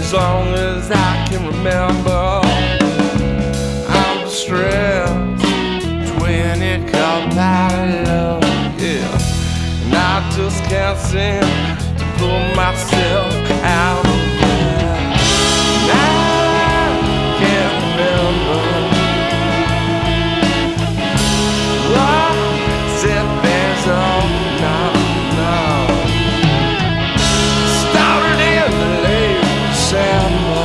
as long as I can remember. I'm distressed, 20 cup out of love, yeah. And I just can't seem to pull myself out of there. And I can't remember what set things off. No. Started in the late December.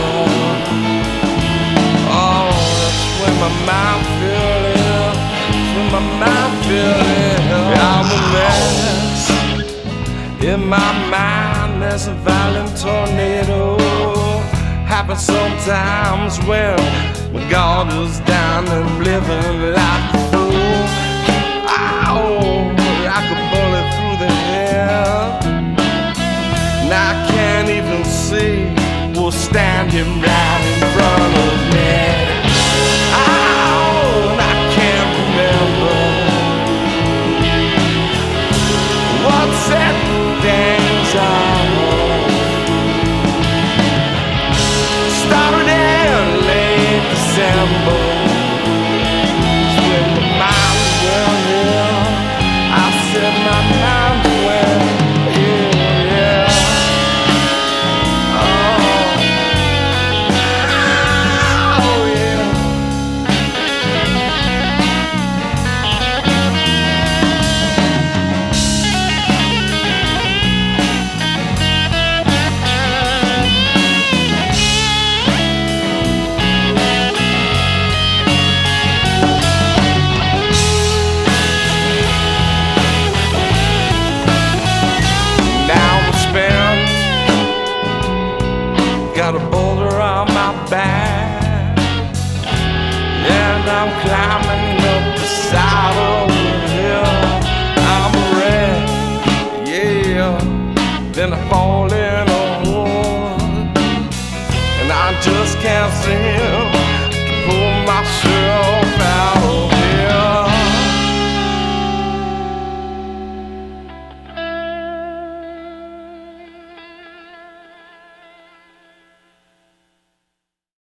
Oh, that's when my mind feel ill. That's when my mind feel ill. I'm a mess. In my mind there's a violent tornado. Happens sometimes when my guard is down and I'm living like a fool. Oh, like a bullet through the head. And I can't even see what's standing right in front of me. Oh, and I can't remember what set things off. Started in late December. It's when my mind went ill. I said my mind went ill, yeah. Oh, yeah. Got a boulder on my back, and I'm climbing up the side of the hill. I'm a wreck, yeah. Then I fall